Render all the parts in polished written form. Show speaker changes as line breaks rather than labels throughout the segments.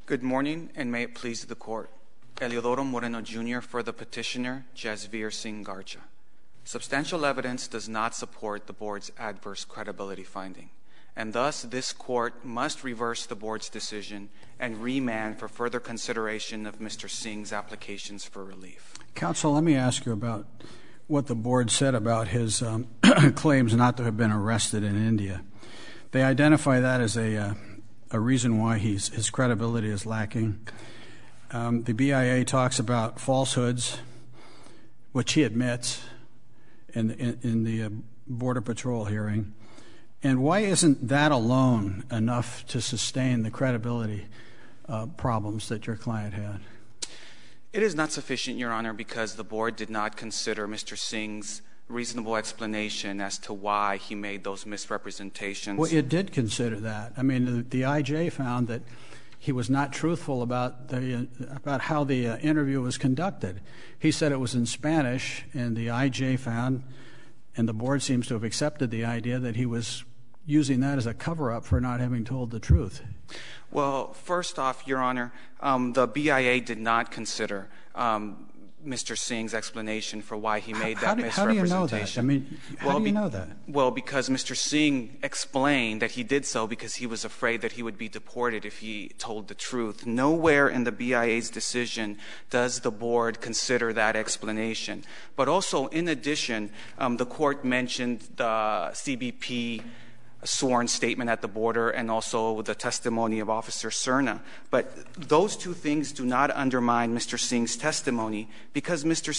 Good morning, and may it please the Court. Eliodoro Moreno, Jr. for the petitioner, Jasveer Singh Garcha. Substantial evidence does not support the Board's adverse credibility finding, and thus this Court must reverse the Board's decision and remand for further consideration of Mr. Singh's applications for relief.
Counsel, let me ask you about what the Board said about his claims not to have been arrested in India. They identify that as a reason why his credibility is lacking. The BIA talks about falsehoods, which he admits in the Border Patrol hearing. And why isn't that alone enough to sustain the credibility problems that your client had?
It is not sufficient, Your Honor, because the Board did not consider Mr. Singh's reasonable explanation as to why he made those misrepresentations.
Well, it did consider that. I mean, the IJ found that he was not truthful about how the interview was conducted. He said it was in Spanish, and the IJ found, and the Board seems to have accepted the idea that he was using that as a cover-up for not having told the truth.
Well, first off, Your Honor, the BIA did not consider Mr. Singh's explanation for why he made that misrepresentation.
How do you know that? I mean, how do you know that?
Well, because Mr. Singh explained that he did so because he was afraid that he would be deported if he told the truth. Nowhere in the BIA's decision does the Board consider that explanation. But also, in addition, the Court mentioned the CBP sworn statement at the border and also the testimony of Officer Serna. But those two things do not undermine Mr. Singh's testimony, because Mr.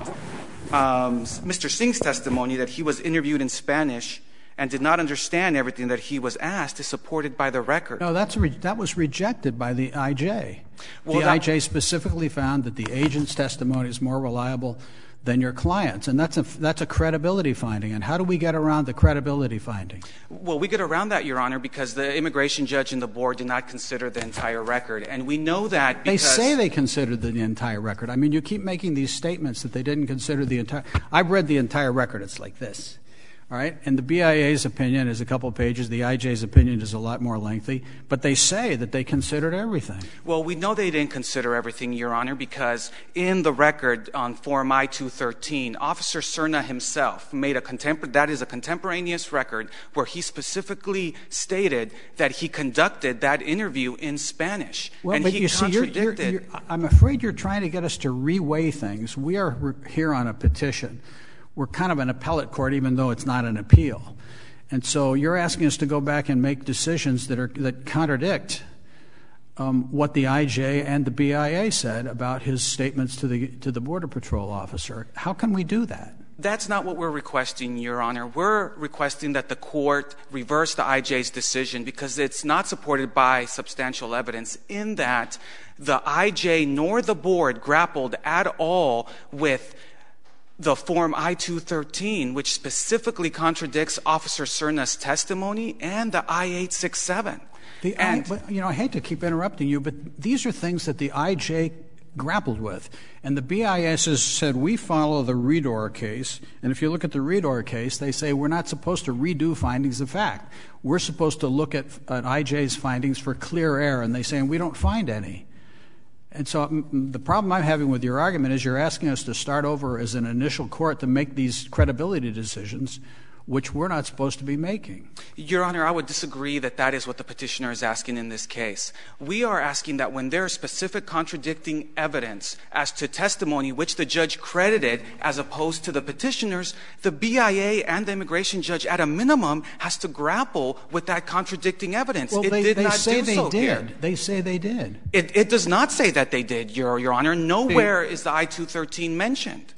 Singh's testimony that he was interviewed in Spanish and did not understand everything that he was asked is supported by the record.
No, that was rejected by the IJ. Well, the IJ specifically found that the agent's testimony is more reliable than your client's, and that's a credibility finding. And how do we get around the credibility finding?
Well, we get around that, Your Honor, because the immigration judge and the Board did not consider the entire record. And we know that because
they say they considered the entire record. I mean, you keep making these statements that they didn't consider the entire. I've read the entire record. It's like this. All right? And the BIA's opinion is a couple of pages. The IJ's opinion is a lot more lengthy. But they say that they considered everything.
Well, we know they didn't consider everything, Your Honor, because in the record on Form I-213, Officer Serna himself made that is a contemporaneous record where he specifically stated that he conducted that interview in Spanish.
Well,
and
but
he
you see,
contradicted.
I'm afraid you're trying to get us to reweigh things. We are here on a petition. We're kind of an appellate court, even though it's not an appeal. And so you're asking us to go back and make decisions that contradict what the IJ and the BIA said about his statements to the Border Patrol officer. How can we do that?
That's not what we're requesting, Your Honor. We're requesting that the Court reverse the IJ's decision because it's not supported by substantial evidence in that the IJ nor the Board grappled at all with the Form I-213, which specifically contradicts Officer Serna's testimony, and the I-867.
I hate to keep interrupting you, but these are things that the IJ grappled with. And the BIA said, we follow the Redor case. And if you look at the Redor case, they say we're not supposed to redo findings of fact. We're supposed to look at IJ's findings for clear error. And they say, we don't find any. And so the problem I'm having with your argument is you're asking us to start over as an initial court to make these credibility decisions, which we're not supposed to be making.
Your Honor, I would disagree that that is what the petitioner is asking in this case. We are asking that when there is specific contradicting evidence as to testimony which the judge credited as opposed to the petitioners, the BIA and the immigration judge at a minimum has to grapple with that contradicting evidence.
Well, they say they did. They say they did.
It does not say that they did, Your Honor. Nowhere is the I-213 mentioned.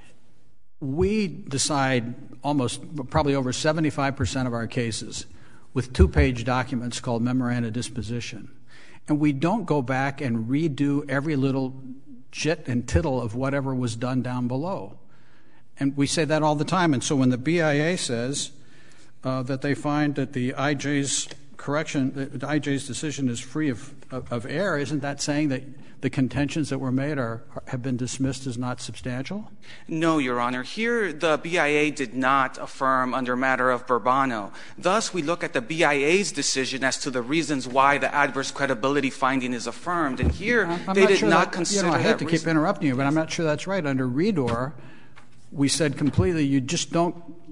We decide probably over 75% of our cases with two-page documents called memoranda disposition. And we don't go back and redo every little jit and tittle of whatever was done down below. And we say that all the time. And so when the BIA says that they find that the IJ's correction, the IJ's decision is free of error, isn't that saying that the contentions that were made have been dismissed as not substantial?
No, Your Honor. Here, the BIA did not affirm under matter of Bourbono. Thus, we look at the BIA's decision as to the reasons why the adverse credibility finding is affirmed. And here, they did not consider that.
I hate to keep interrupting you, but I'm not sure that's right. Under Redor, we said completely you just don't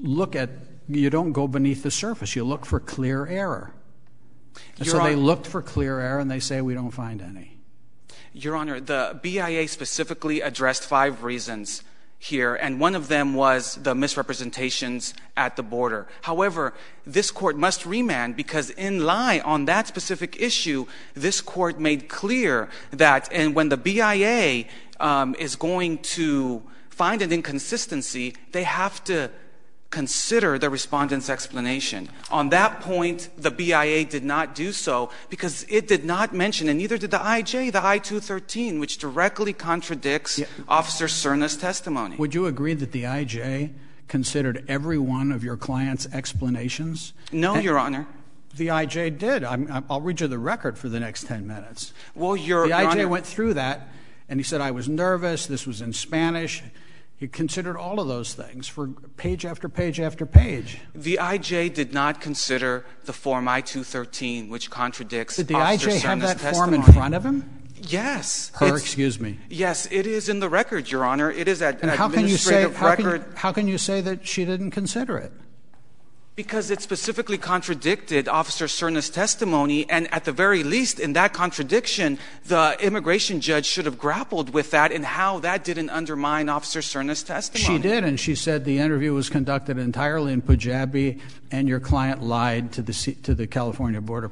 you don't go beneath the surface. You look for clear error. And so they looked for clear error, and they say we don't find any.
Your Honor, the BIA specifically addressed 5 reasons here, and one of them was the misrepresentations at the border. However, this Court must remand because in line on that specific issue, this Court made clear that when the BIA is going to find an inconsistency, they have to consider the respondent's explanation. On that point, the BIA did not do so because it did not mention, and neither did the IJ, the I-213, which directly contradicts Officer Cerna's testimony.
Would you agree that the IJ considered every one of your client's explanations?
No, Your Honor.
The IJ did. I'll read you the record for the next 10 minutes.
Well,
the IJ went through that, and he said, I was nervous, this was in Spanish. He considered all of those things for page after page after page.
The IJ did not consider the Form I-213, which contradicts Officer Cerna's testimony. Did the IJ have that form in front of him? Yes.
Excuse me.
Yes, it is in the record, Your Honor. It is an
administrative
record.
How can you say that she didn't consider it?
Because it specifically contradicted Officer Cerna's testimony, and at the very least, in that contradiction, the immigration judge should have grappled with that and how that didn't undermine Officer Cerna's testimony.
She did, and she said the interview was conducted entirely in Punjabi, and your client lied to the California Border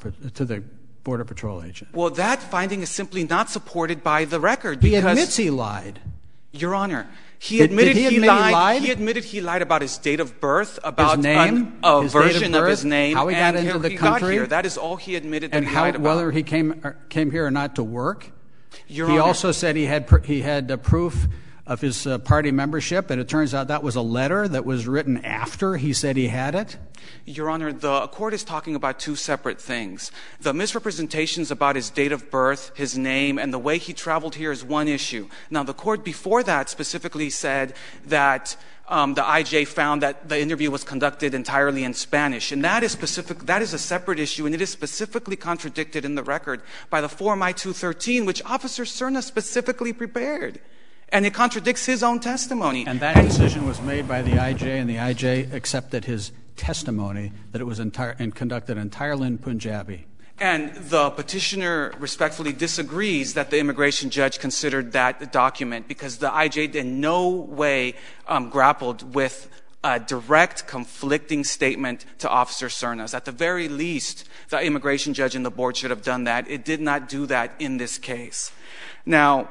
Patrol agent.
Well, that finding is simply not supported by the record.
He admits he lied.
Your Honor, he admitted he lied. He admitted he lied about his date of birth, about
his name,
a version of his name,
how he got into the country.
That is all he admitted that
and
he lied about.
Whether he came here or not to work.
Your
he
Honor,
also said he had proof of his party membership, and it turns out that was a letter that was written after he said he had it.
Your Honor, the court is talking about 2 separate things. The misrepresentations about his date of birth, his name, and the way he traveled here is one issue. Now, the court before that specifically said that the IJ found that the interview was conducted entirely in Spanish, and that is a separate issue, and it is specifically contradicted in the record by the Form I-213, which Officer Cerna specifically prepared. And it contradicts his own testimony.
And that decision was made by the IJ, and the IJ accepted his testimony that it was conducted entirely in Punjabi.
And the petitioner respectfully disagrees that the immigration judge considered that document because the IJ in no way grappled with a direct conflicting statement to Officer Cerna's. At the very least, the immigration judge and the board should have done that. It did not do that in this case. Now,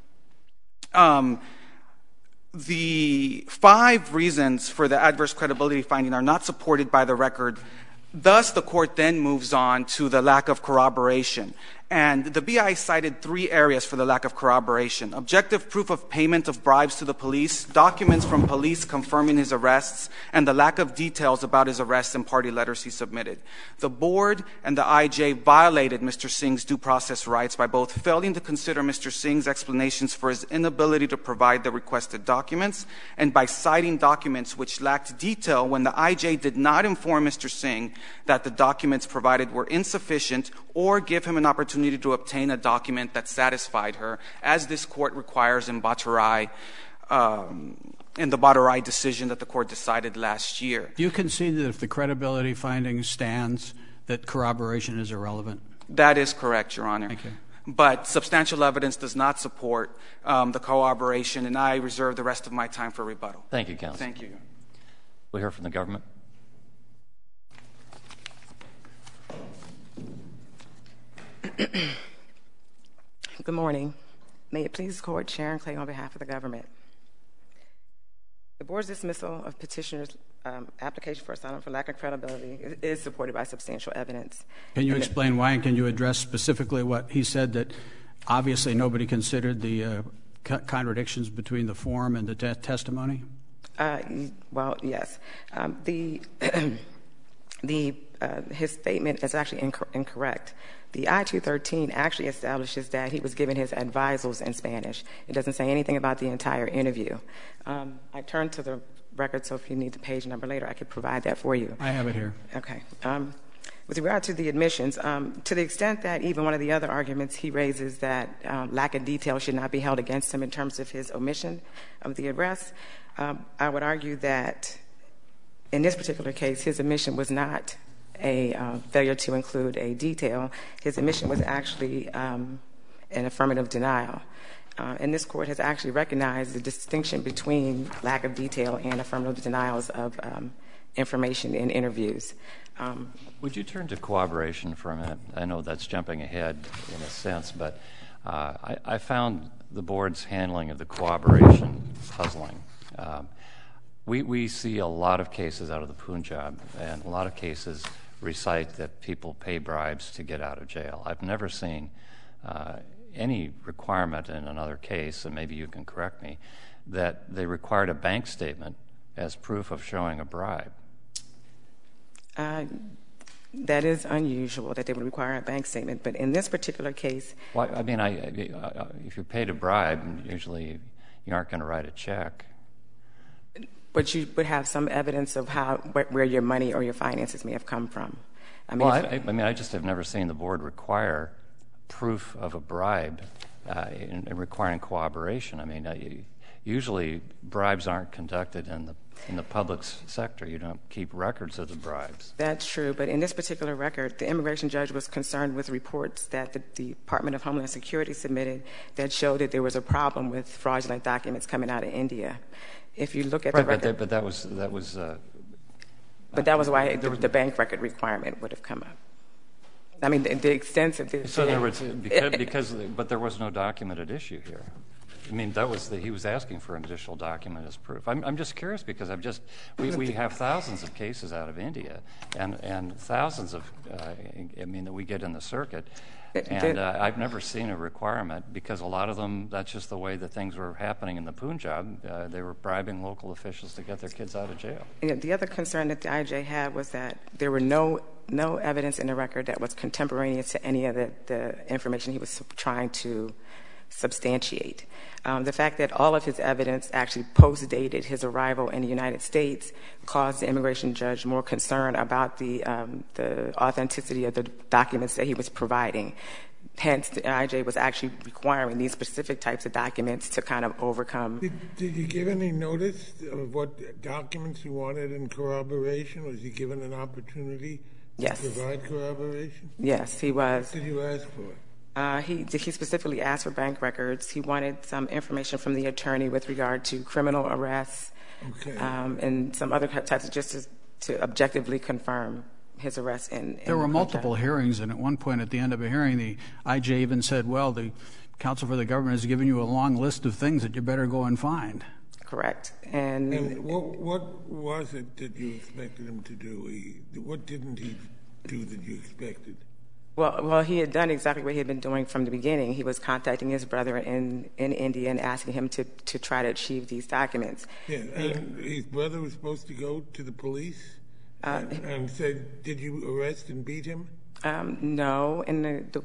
the 5 reasons for the adverse credibility finding are not supported by the record. Thus, the court then moves on to the lack of corroboration. And the BI cited 3 areas for the lack of corroboration: objective proof of payment of bribes to the police, documents from police confirming his arrests, and the lack of details about his arrests and party letters he submitted. The board and the IJ violated Mr. Singh's due process rights by both failing to consider Mr. Singh's explanations for his inability to provide the requested documents, and by citing documents which lacked detail when the IJ did not inform Mr. Singh that the documents provided were insufficient or give him an opportunity to obtain a document that satisfied her, as this court requires in Bhattarai, in the Bhattarai decision that the court decided last year.
Do you concede that if the credibility finding stands, that corroboration is irrelevant?
That is correct, Your Honor.
Thank you.
But substantial evidence does not support the corroboration, and I reserve the rest of my time for rebuttal.
Thank you, counsel.
Thank you.
We'll hear from the government.
Good morning. May it please the court, Sharon Clay on behalf of the government. The board's dismissal of petitioner's application for asylum for lack of credibility is supported by substantial evidence.
Can you explain why, and can you address specifically what he said, that obviously nobody considered the contradictions between the form and the testimony?
Well, yes. The his statement is actually incorrect. The I-213 actually establishes that he was given his advisals in Spanish. It doesn't say anything about the entire interview. I turned to the record, so if you need the page number later, I could provide that for you.
I have it here.
Okay. With regard to the admissions, to the extent that even one of the other arguments he raises that lack of detail should not be held against him in terms of his omission of the arrest, I would argue that in this particular case, his omission was not a failure to include a detail. His omission was actually an affirmative denial. And this court has actually recognized the distinction between lack of detail and affirmative denials of information in interviews.
Would you turn to cooperation for a minute? I know that's jumping ahead in a sense, but I found the board's handling of the cooperation puzzling. We see a lot of cases out of the Punjab, and a lot of cases recite that people pay bribes to get out of jail. I've never seen any requirement in another case, and maybe you can correct me, that they required a bank statement as proof of showing a bribe.
That is unusual that they would require a bank statement, but in this particular case...
Well, I mean, if you're paid a bribe, usually you aren't going to write a check.
But you would have some evidence of where your money or your finances may have come from.
I just have never seen the board require proof of a bribe in requiring cooperation. I mean, usually bribes aren't conducted in the public sector. You don't keep records of the bribes.
That's true, but in this particular record, the immigration judge was concerned with reports that the Department of Homeland Security submitted that showed that there was a problem with fraudulent documents coming out of India. If you look at the record...
But that was...
But that was why the bank record requirement would have come up. I mean, the extensive...
So there was... But there was no documented issue here. I mean, he was asking for an additional document as proof. I'm just curious because we have thousands of cases out of India and thousands of, that we get in the circuit. And I've never seen a requirement because a lot of them, that's just the way that things were happening in the Punjab. They were bribing local officials to get their kids out of jail.
Yeah, the other concern that the IJ had was that there were no evidence in the record that was contemporaneous to any of the information he was trying to substantiate. The fact that all of his evidence actually post-dated his arrival in the United States caused the immigration judge more concern about the authenticity of the documents that he was providing. Hence, the IJ was actually requiring these specific types of documents to kind of overcome.
Did you give any notice of what documents he wanted in corroboration? Was he given an opportunity to provide corroboration?
Yes, he was.
What did you ask for?
He specifically asked for bank records. He wanted some information from the attorney with regard to criminal arrests and some other types of just to objectively confirm his arrest.
There were multiple hearings, and at one point at the end of a hearing, the IJ even said, well, the counsel for the government has given you a long list of things that you better go and find.
Correct.
And what was it that you expected him to do? What didn't he do that you expected?
Well, he had done exactly what he had been doing from the beginning. He was contacting his brother in India and asking him to try to achieve these documents.
Yeah, and his brother was supposed to go to the police and said, did you arrest and beat him?
No, and the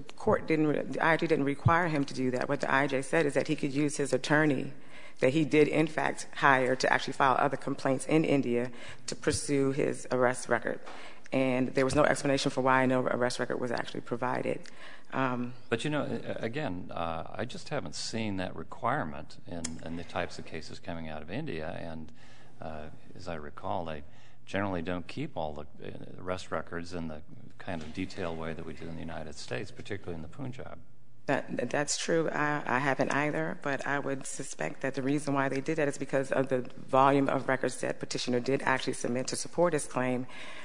IJ didn't require him to do that. What the IJ said is that he could use his attorney that he did, in fact, hire to actually file other complaints in India to pursue his arrest record. And there was no explanation for why no arrest record was actually provided.
But, again, I just haven't seen that requirement in the types of cases coming out of India. And as I recall, they generally don't keep all the arrest records in the kind of detailed way that we do in the United States, particularly in the Punjab.
That's true. I haven't either, but I would suspect that the reason why they did that is because of the volume of records that petitioner did actually submit to support his claim.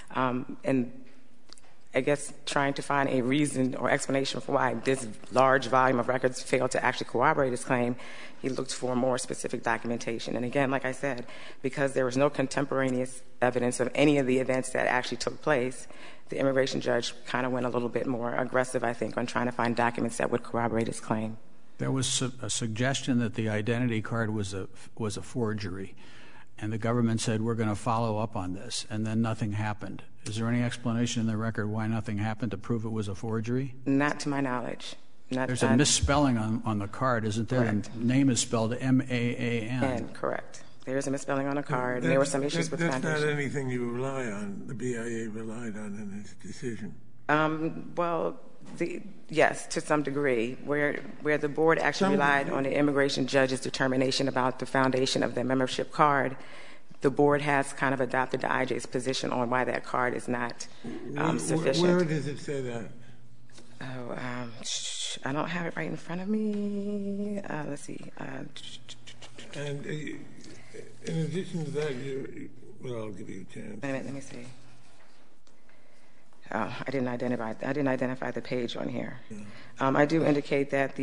And I guess trying to find a reason or explanation for why this large volume of records failed to actually corroborate his claim, he looked for more specific documentation. And again, like I said, because there was no contemporaneous evidence of any of the events that actually took place, the immigration judge kind of went a little bit more aggressive, I think, on trying to find documents that would corroborate his claim.
There was a suggestion that the identity card was a forgery. and the government said, we're going to follow up on this, and then nothing happened. Is there any explanation in the record why nothing happened to prove it was a forgery?
Not to my knowledge.
There's a misspelling on the card, isn't there?
Correct.
The name is spelled M-A-A-N.
Correct. There is a misspelling on the card, and there were some issues with foundation.
That's not anything you rely on, the BIA relied on in its decision.
Well, yes, to some degree, where the board actually relied on the immigration judge's determination about the foundation of the membership card, the board has kind of adopted the IJ's position on why that card is not sufficient.
Where does it say that?
Oh, I don't have it right in front of me. Let's see.
And in addition to that, I'll give you a chance.
Wait a minute, let me see. Oh, I didn't identify the page on here. Yeah. I do indicate that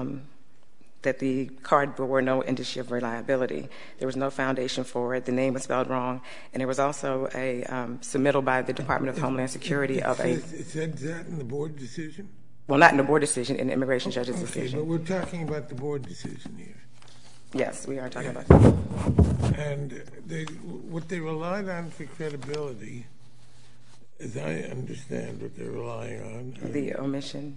the card bore no indicia of reliability. There was no foundation for it. The name was spelled wrong, and there was also a submittal by the Department of Homeland Security
It said that in the board decision?
Well, not in the board decision, in the immigration judge's decision.
But we're talking about the board decision here.
Yes, we are talking about that.
And what they relied on for credibility, as I understand what they're relying on,
the omission.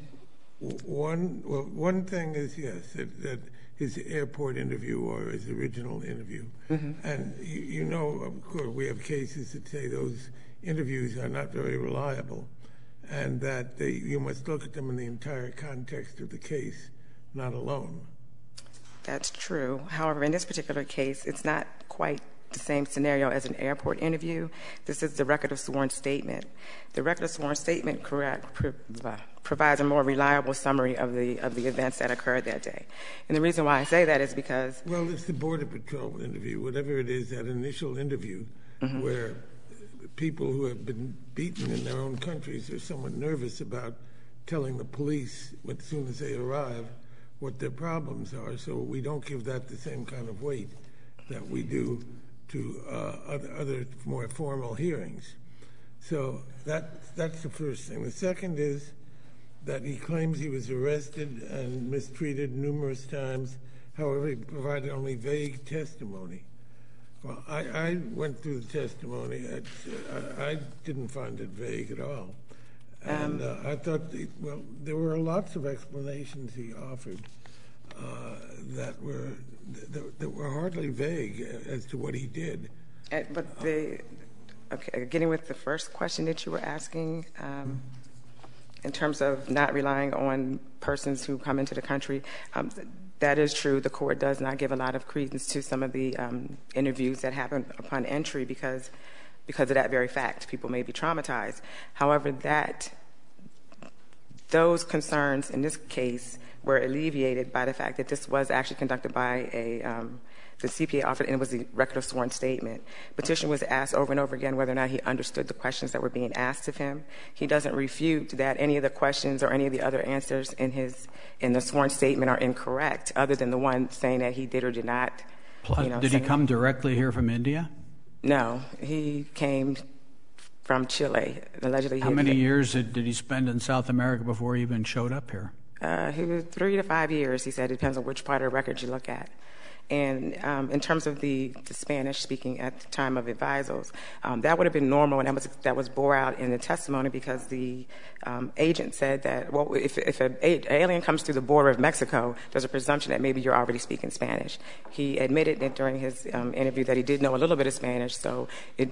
One thing is, yes, that his airport interview or his original interview. Mm-hmm. And you know, of course, we have cases that say those interviews are not very reliable, and that you must look at them in the entire context of the case, not alone.
That's true. However, in this particular case, it's not quite the same scenario as an airport interview. This is the record of sworn statement. The record of sworn statement provides a more reliable summary of the events that occurred that day. And the reason why I say that is because...
Well, it's the Border Patrol interview, whatever it is, that initial interview, mm-hmm. where people who have been beaten in their own countries are somewhat nervous about telling the police as soon as they arrive what their problems are, so we don't give that the same kind of weight that we do to other more formal hearings. So that's the first thing. The second is that he claims he was arrested and mistreated numerous times. However, he provided only vague testimony. Well, I went through the testimony. I didn't find it vague at all. And I thought, there were lots of explanations he offered that were hardly vague as to what he did.
But getting with the first question that you were asking, in terms of not relying on persons who come into the country, that is true. The court does not give a lot of credence to some of the interviews that happen upon entry because of that very fact. People may be traumatized. However, those concerns in this case were alleviated by the fact that this was actually conducted by the CPA offered, and it was the record of sworn statement. Petitioner was asked over and over again whether or not he understood the questions that were being asked of him. He doesn't refute that any of the questions or any of the other answers in the sworn statement are incorrect, other than the one saying that he did or did not.
Did he come directly here from India?
No, he came from Chile. Allegedly,
how many years did he spend in South America before he even showed up here?
He was 3 to 5 years, he said. It depends on which part of the record you look at. And in terms of the Spanish speaking at the time of advisals, that would have been normal, and that was bore out in the testimony because the agent said that, well, if an alien comes through the border of Mexico, there's a presumption that maybe you're already speaking Spanish. He admitted that during his interview that he did know a little bit of Spanish, so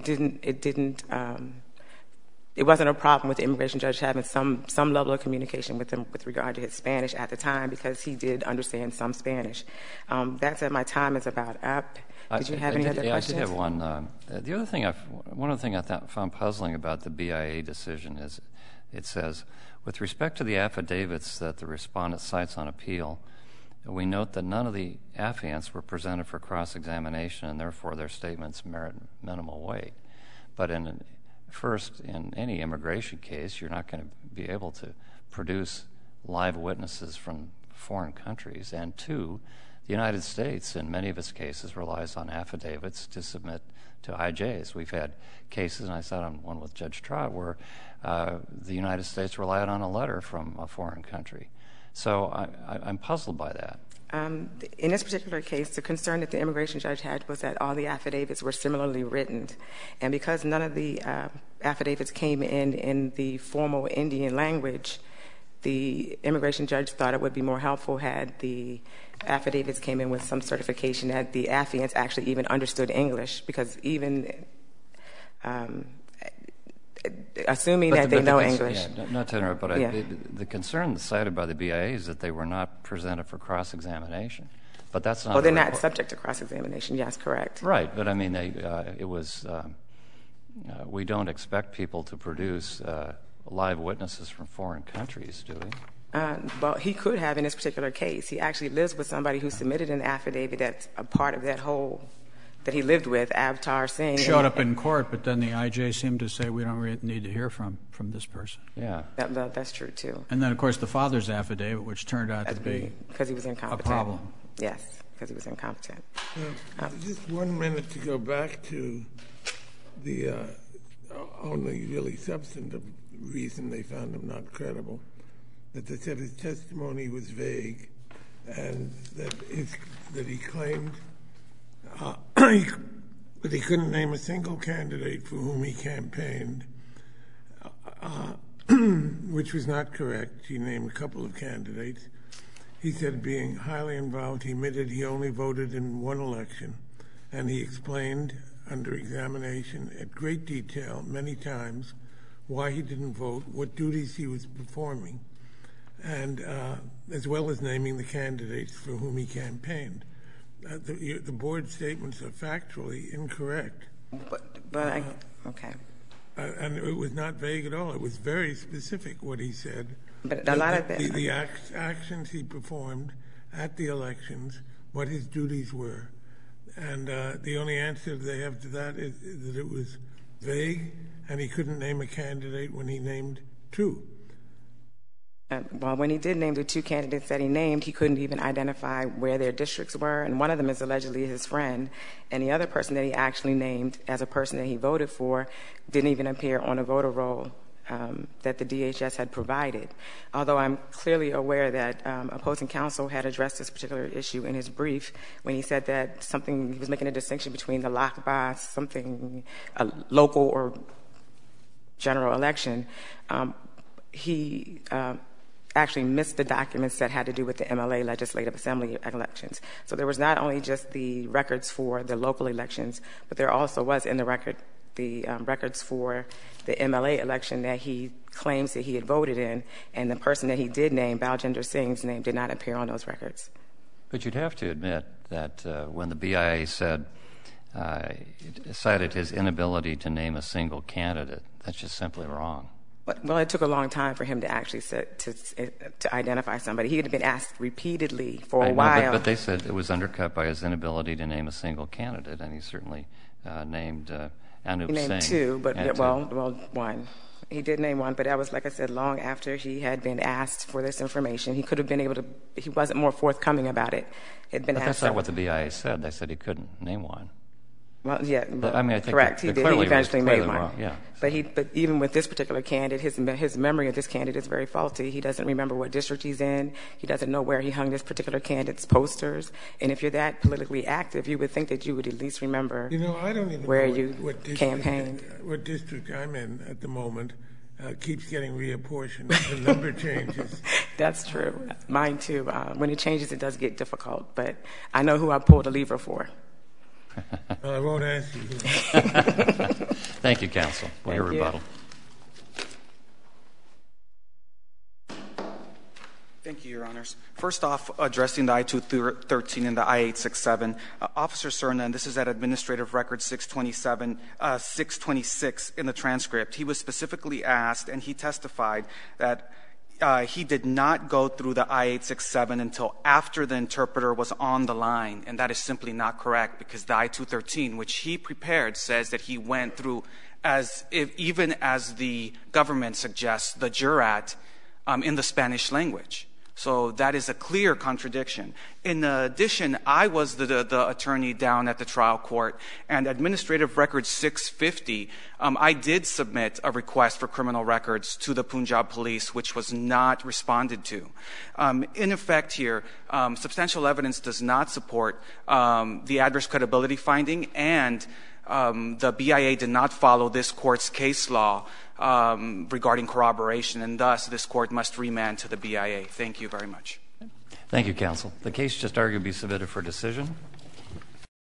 it wasn't a problem with the immigration judge having some level of communication with him with regard to his Spanish at the time, because he did understand some Spanish. That said, my time is about up. Did you have any other questions?
I did have one. One of the things I found puzzling about the BIA decision is it says, with respect to the affidavits that the respondent cites on appeal, we note that none of the affiants were presented for cross-examination, and therefore their statements merit minimal weight. But first, in any immigration case, you're not going to be able to produce live witnesses from foreign countries. And two, the United States, in many of its cases, relies on affidavits to submit to IJs. We've had cases, and I sat on one with Judge Trott, where the United States relied on a letter from a foreign country. So I'm puzzled by that.
In this particular case, the concern that the immigration judge had was that all the affidavits were similarly written. And because none of the affidavits came in the formal Indian language, the immigration judge thought it would be more helpful had the affidavits came in with some certification that the affiants actually even understood English, because even assuming that they know English.
Yeah, not to interrupt, but the concern cited by the BIA is that they were not presented for cross-examination. But that's not.
Well, they're not subject to cross-examination. Yes, correct.
Right, but I mean, it was. We don't expect people to produce live witnesses from foreign countries, do we?
Well, he could have in this particular case. He actually lives with somebody who submitted an affidavit that's a part of that whole. That he lived with, Avtar Singh.
Showed up in court, but then the IJ seemed to say we don't really need to hear from this person.
Yeah.
That's true, too.
And then, of course, the father's affidavit, which turned out to be
because he was incompetent.
A problem.
Yes, because he was incompetent.
Just 1 minute to go back to the only really substantive reason they found him not credible, that they said his testimony was vague and that he claimed but he couldn't name a single candidate for whom he campaigned, which was not correct. He named a couple of candidates. He said, being highly involved, he admitted he only voted in one election, and he explained under examination at great detail many times why he didn't vote, what duties he was performing, and as well as naming the candidates for whom he campaigned. The board statements are factually incorrect.
Okay.
And it was not vague at all. It was very specific what he said.
But a lot of
the actions he performed at the elections, what his duties were, and the only answer they have to that is that it was vague, and he couldn't name a candidate when he named two.
Well, when he did name the two candidates that he named, he couldn't even identify where their districts were, and one of them is allegedly his friend, and the other person that he actually named as a person that he voted for didn't even appear on a voter roll that the DHS had provided. Although I'm clearly aware that opposing counsel had addressed this particular issue in his brief when he said that he was making a distinction between the Lakba, a local or general election. He actually missed the documents that had to do with the MLA Legislative Assembly elections. So there was not only just the records for the local elections, but there also was in the record the records for the MLA election that he claims that he had voted in, and the person that he did name, Baljinder Singh's name, did not appear on those records.
But you'd have to admit that when the BIA cited his inability to name a single candidate, that's just simply wrong.
Well, it took a long time for him to actually to identify somebody. He had been asked repeatedly for a while.
But they said it was undercut by his inability to name a single candidate, and he certainly named Anup Singh.
He named two, but one. He did name one, but that was, like I said, long after he had been asked for this information. He could have been able to. He wasn't more forthcoming about it.
But that's not what the BIA said. They said he couldn't name one.
Well, yeah,
I mean, I think
correct. He did. He eventually made one.
Wrong. Yeah.
But even with this particular candidate, his memory of this candidate is very faulty. He doesn't remember what district he's in. He doesn't know where he hung this particular candidate's posters. And if you're that politically active, you would think that you would at least remember.
I don't even
where
know
you
what
campaigned.
What district I'm in at the moment keeps getting reapportioned. The number changes.
That's true. Mine too. When it changes, it does get difficult. But I know who I pulled a lever for.
Well, I won't ask you.
Thank you, counsel. For your rebuttal.
Thank you, Your Honors. First off, addressing the I-213 and the I-867, Officer Cerna, and this is at Administrative Record 626 in the transcript, he was specifically asked, and he testified that he did not go through the I-867 until after the interpreter was on the line, and that is simply not correct because the I-213, which he prepared, says that he went through even as the government suggests, the jurat in the Spanish language. So that is a clear contradiction. In addition, I was the attorney down at the trial court, and Administrative Record 650, I did submit a request for criminal records to the Punjab police, which was not responded to. In effect here, substantial evidence does not support the adverse credibility finding, and the BIA did not follow this court's case law regarding corroboration, and thus this court must remand to the BIA. Thank you very much.
Thank you, counsel. The case just argued be submitted for decision.